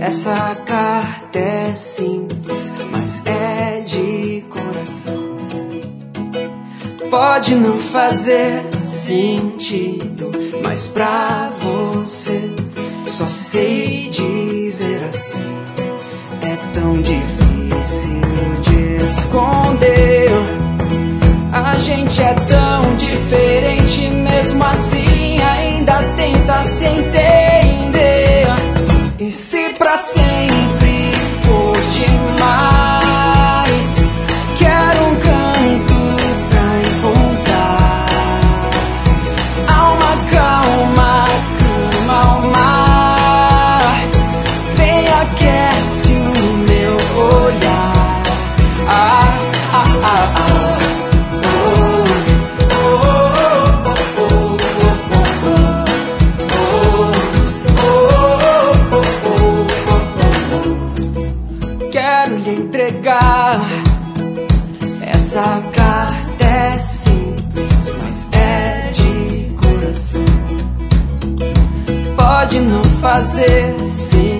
Essa carta é simples, mas é de coração. Pode não fazer sentido, mas pra você só sei dizer assim: é tão difícil de esconder. A gente é tão diferente, mesmo assim ainda tenta se entender. E se pra sempre for demais, quero um canto pra encontrar. Alma calma, cama ao mar, vem aquece o meu olhar. Ah, ah, ah, ah. Quero lhe entregar. Essa carta é simples, mas é de coração. Pode não fazer sentido,